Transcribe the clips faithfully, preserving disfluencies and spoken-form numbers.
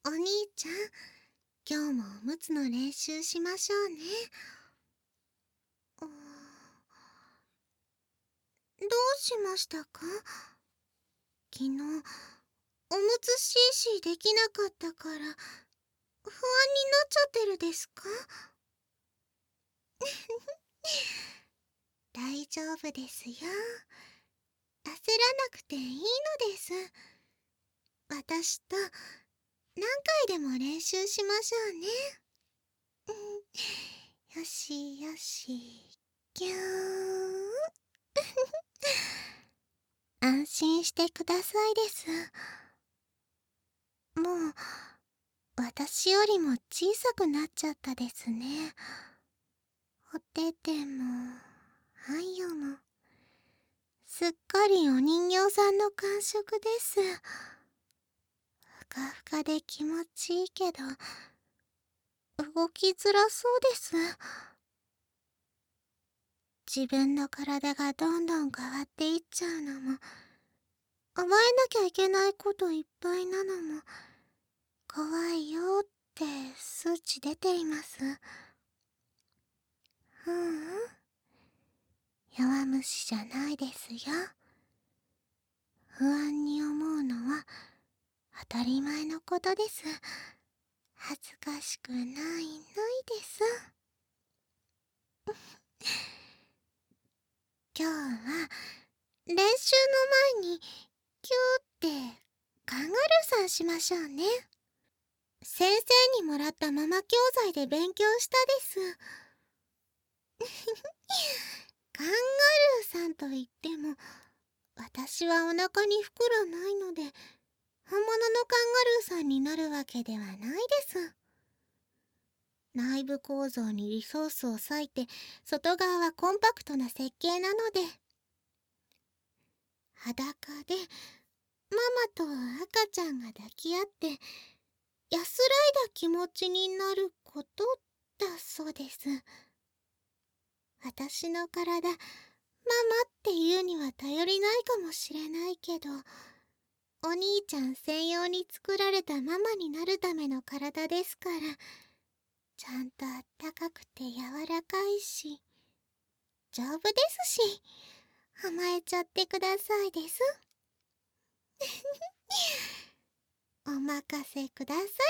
お兄ちゃん、今日もおむつの練習しましょうね。うーん、どうしましたか？昨日、おむつシーシーできなかったから、不安になっちゃってるですか？大丈夫ですよ。焦らなくていいのです。私と何回でも練習しましょうね。うん、よしよし、ぎゅーん。安心してくださいです。もう、私よりも小さくなっちゃったですね。おてても、あんよも、すっかりお人形さんの感触です。ふかふかで気持ちいいけど、動きづらそうです。自分の体がどんどん変わっていっちゃうのも、覚えなきゃいけないこといっぱいなのも、怖いよって数値出ています。ううん。弱虫じゃないですよ。不安に思うのは当たり前のことです。恥ずかしくないないです。今日は練習の前にキューってカンガルーさんしましょうね。先生にもらったママ教材で勉強したです。カンガルーさんといっても、私はお腹に袋ないので、本物のカンガルーさんになるわけではないです。内部構造にリソースを割いて、外側はコンパクトな設計なので、裸でママと赤ちゃんが抱き合って安らいだ気持ちになることだそうです。私の体、ママっていうには頼りないかもしれないけど、お兄ちゃん専用に作られたママになるための体ですから、ちゃんとあったかくて柔らかいし、丈夫ですし、甘えちゃってくださいです。お任せくださいです。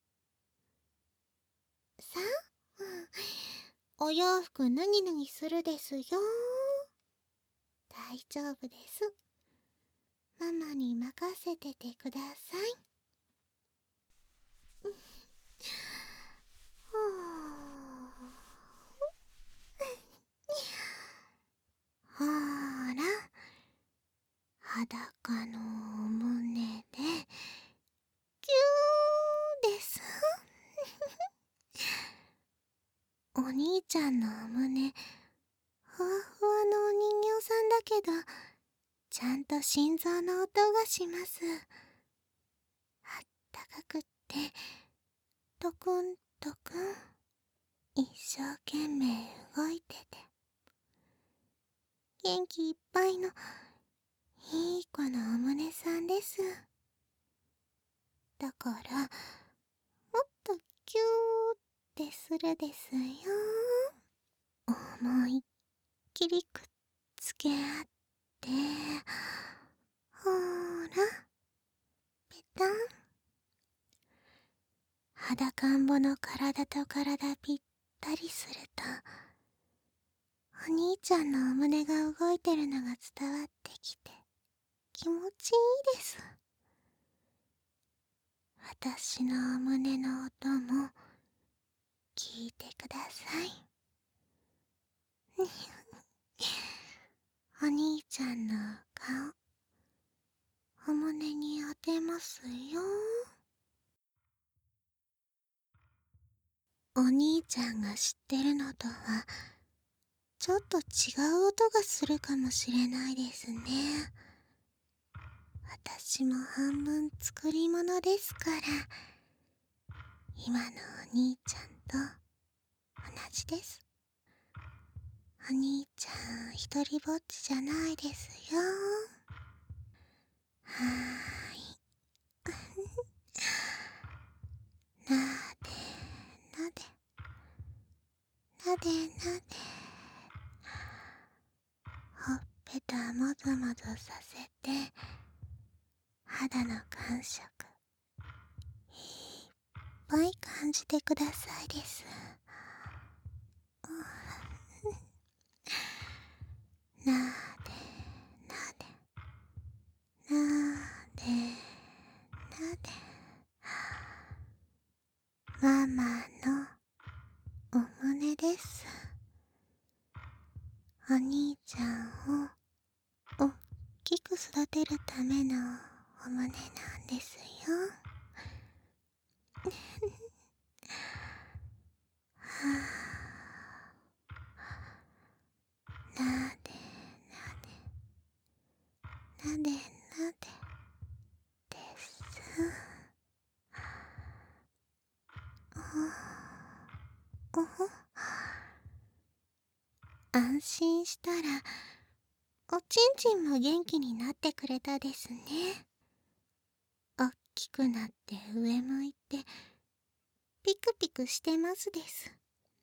さあ、うん、お洋服脱ぎ脱ぎするですよ。大丈夫です。ママに任せててください。ほーら、裸のお胸で、ぎゅーです。お兄ちゃんのお胸、ふわふわのお人形さんだけど、ちゃんと心臓の音がします。あったかくって、トクントクン、一生懸命動いてて、元気いっぱいのいい子のお胸さんです。だから、もっとキューってするですよ。思いっきりくっつけ合って、ほーら、ペタン。裸んぼの体と体ぴったりすると、お兄ちゃんのお胸が動いてるのが伝わってきて、気持ちいいです。私のお胸の音も聞いてください。お兄ちゃんの顔、お胸に当てますよ。お兄ちゃんが知ってるのとはちょっと違う音がするかもしれないですね。私も半分作り物ですから、今のお兄ちゃんと同じです。お兄ちゃん一人ぼっちじゃないですよ。はーい。 なでなで。ほっぺたもぞもぞさせて、肌の感触いっぱい感じてくださいです。なでなでなでなで。ママのお胸です。お兄ちゃんをおっきく育てるためのお胸なんですよ。はあ、なでなでなでなでです。おほ安心したらおちんちんも元気になってくれたですね。おっきくなって上向いてピクピクしてますです。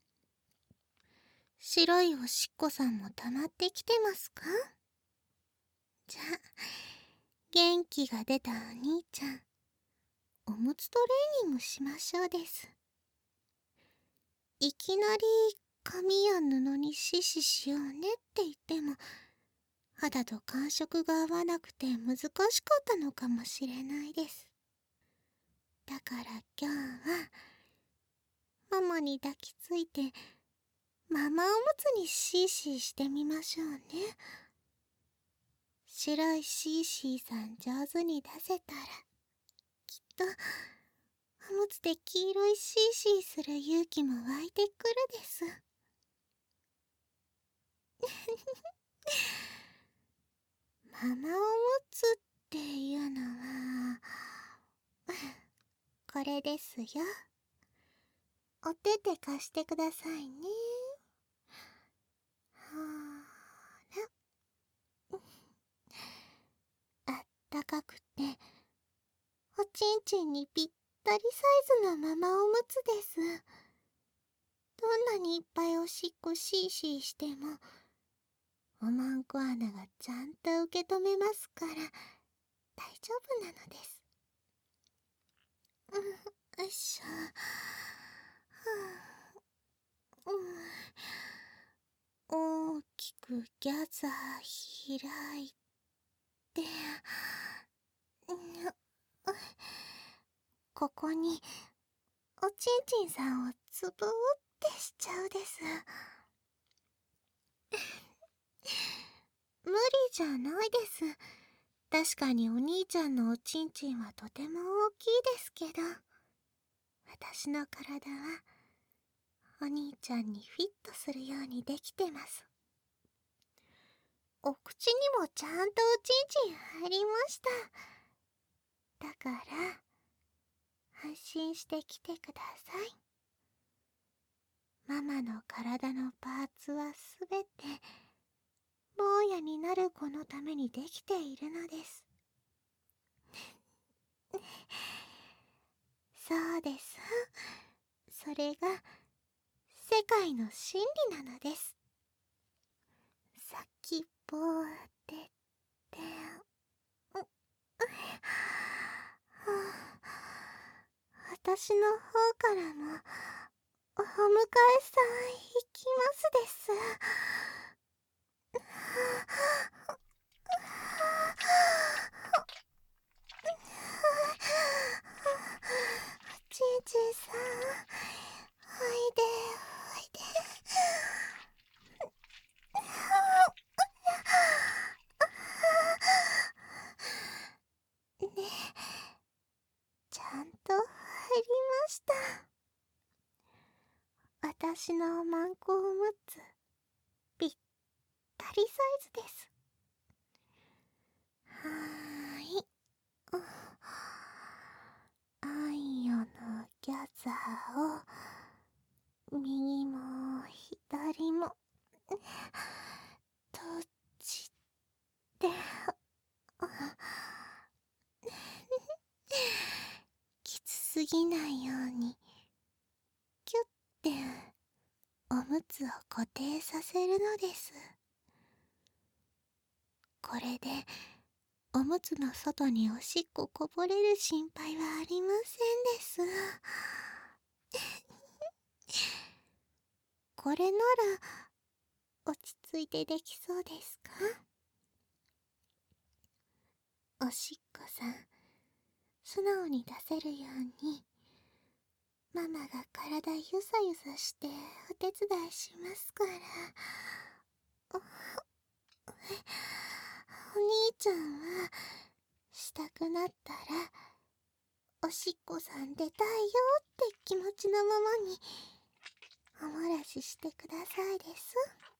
白いおしっこさんも溜まってきてますか？じゃあ元気が出たお兄ちゃん、おむつトレーニングしましょうです。いきなり紙や布にシシしようねって言っても肌と感触が合わなくて難しかったのかもしれないです。だから今日はママに抱きついてママおむつにシーシーしてみましょうね。白いシーシーさん上手に出せたらきっとおむつで黄色いシーシーする勇気も湧いてくるです。ママおむつっていうのはこれですよ。お手手貸してくださいね。ほーら。あったかくておちんちんにぴったりサイズのママおむつです。どんなにいっぱいおしっこシーシーしてもおまんこ穴がちゃんと受け止めますから大丈夫なのです。うん、よいしょ。はあ、うん、大きくギャザー開いて、うん、ここにおちんちんさんをつぶってしちゃうです。無理じゃないです。確かにお兄ちゃんのおちんちんはとても大きいですけど、私の体はお兄ちゃんにフィットするようにできてます。お口にもちゃんとおちんちん入りました。だから安心してきてください。ママの体のパーツはすべて坊やになる子のためにできているのです。そうです。それが世界の真理なのです。先っぽを当てて、うっ私の方からもお迎えさん行きますです。おちんちんさん、おいでおいで。ね、ちゃんと入りました。私のおまんこおむつぴったりサイズです。はーい。あいよのギャザーを右も左も閉じて、きつすぎないようにキュッておむむつを固定させるのです。これでおむつの外におしっここぼれる心配はありませんです。これなら落ち着いてできそうですか？おしっこさん、素直に出せるようにママが体ゆさゆさしてお手伝いしますから。お、お兄ちゃんはしたくなったらおしっこさん出たいよって気持ちのままにおもらししてくださいです。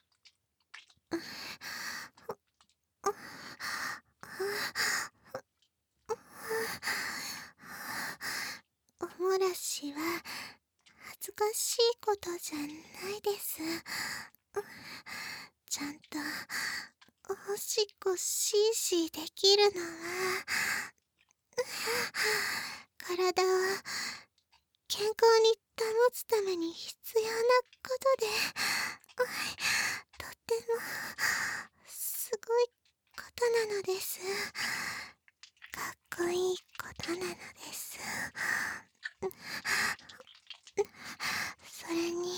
おもらしは恥ずかしいことじゃないです。ちゃんとおしっこしーしーできるのは体を健康に保つために必要なことで、とってもすごいことなのです。かっこいいことなのです。それに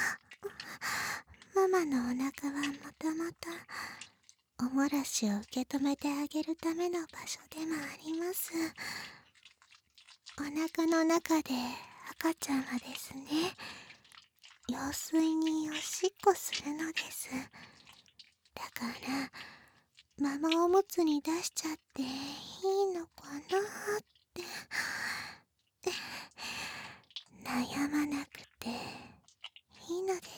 ママのお腹はもともとおもらしを受け止めてあげるための場所でもあります。お腹の中で赤ちゃんはですね、羊水におしっこするのです。だからママおむつに出しちゃっていいのかなって悩まなくていいのです。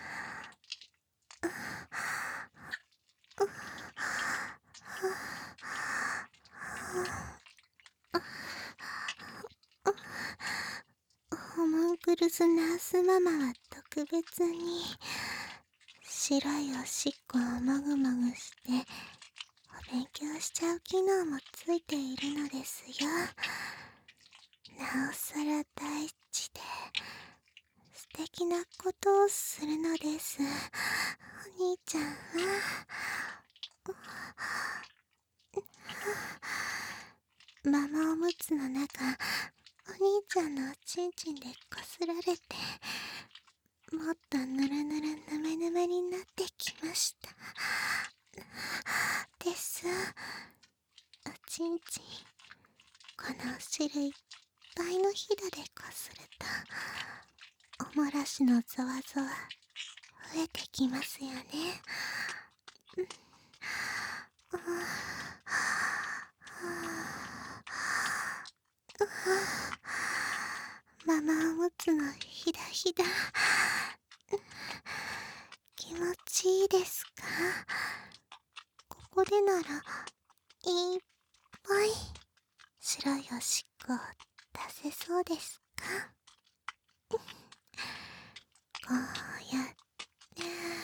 ホモンクルスナースママは特別に白いおしっこをもぐもぐしてお勉強しちゃう機能もついているのですよ。なおさら大事で素敵なことをするのです。お兄ちゃんはママおむつの中、お兄ちゃんのおちんちんでこすられてもっとぬるぬるぬめぬめになってきましたです。おちんちん、この汁いっぱいのひだでこするとおもらしのゾワゾワ増えてきますよね。ママおむつのひだひだ気持ちいいですか？ここでならいっぱい白いおしっこを出せそうですか？こうやって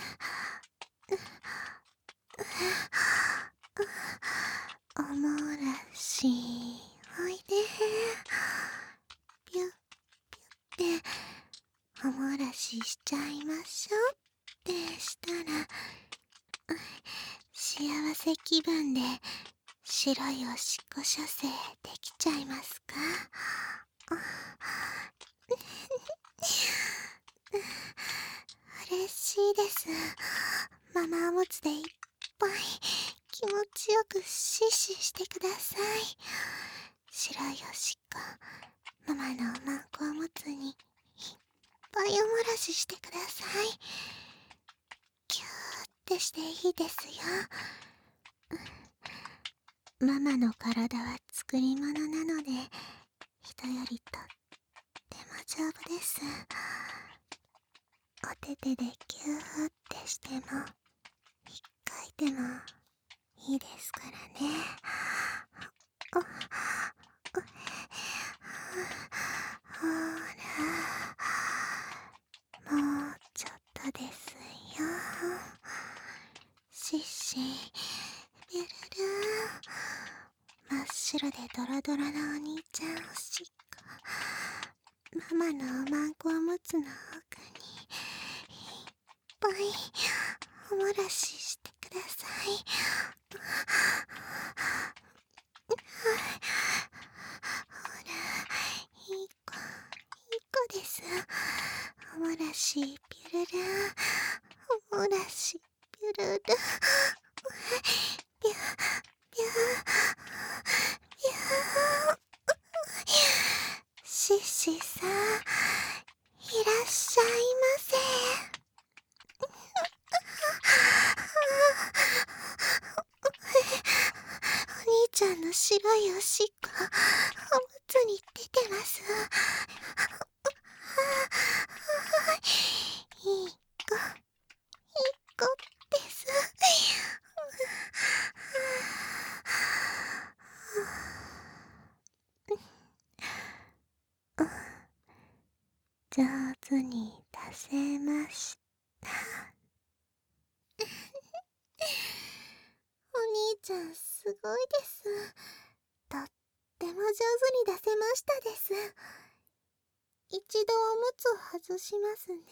おもらしおいで、ぴゅっぴゅっておもらししちゃいましょうってしたら幸せ気分で白いおしっこ射精できちゃいますか？嬉しいです。ママおむつでいっぱい気持ちよくシーシーしてください。白いおしっこ、ママのおまんこおむつにいっぱいおもらししてください。キューってしていいですよ。ママの体は作り物なので人よりとっても丈夫です。お手手でキューってしても一回でもいいですからね。ほら、もうちょっとですよ。シッシビュルル真っ白でドロドロなお兄ちゃんおしっこ、ママのおまんこおむつの奥にぱいおもらししてください。ほら、いい子、いい子です。おもらしピュルルン、おもらしピュルルン、ピュピュピュピュ。シシさん、いらっしゃいませ。お兄ちゃんの白いおしっこ、おむつに出てます。いい子、いい子です。上手に出せました。お兄ちゃんすごいです。とっても上手に出せましたです。一度おむつを外しますね。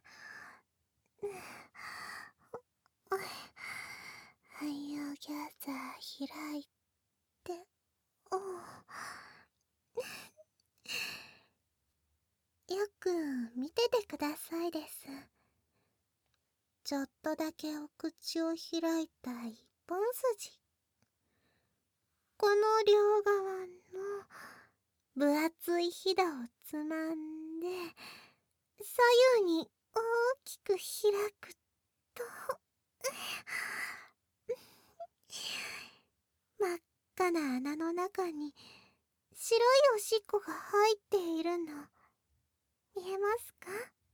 はい、おギャザー開いて、およく見ててくださいです。ちょっとだけお口を開いた一本筋。この両側の分厚いひだをつまんで、左右に大きく開くと、真っ赤な穴の中に白いおしっこが入っているの、見えますか？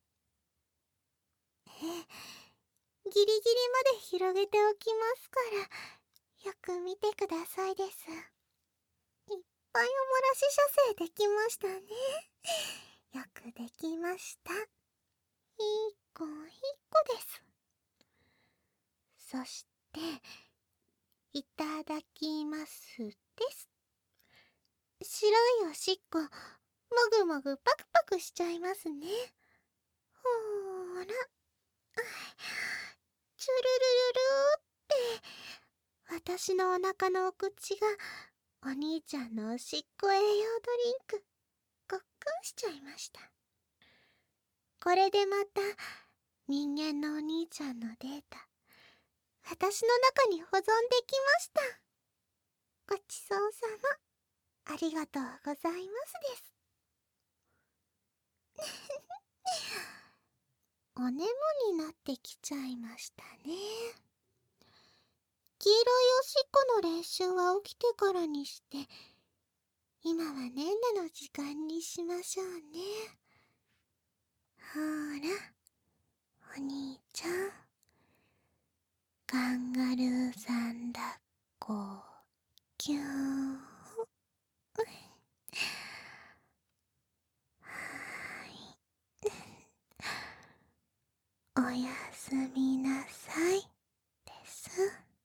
ええ、ギリギリまで広げておきますから、よく見てくださいです。いっぱいおもらし射精できましたね。よくできました。いい子、いい子です。そして、いただきますです。白いおしっこ、もぐもぐパクパクしちゃいますね。ほーら。チュルルルルーって、私のお腹のお口がお兄ちゃんのおしっこ栄養ドリンク、ごっくんしちゃいました。これでまた人間のお兄ちゃんのデータ、私の中に保存できました。ごちそうさま、ありがとうございますです。お眠になってきちゃいましたね。黄色いおしっこの練習は起きてからにして、今はねんねの時間にしましょうね。ほーら。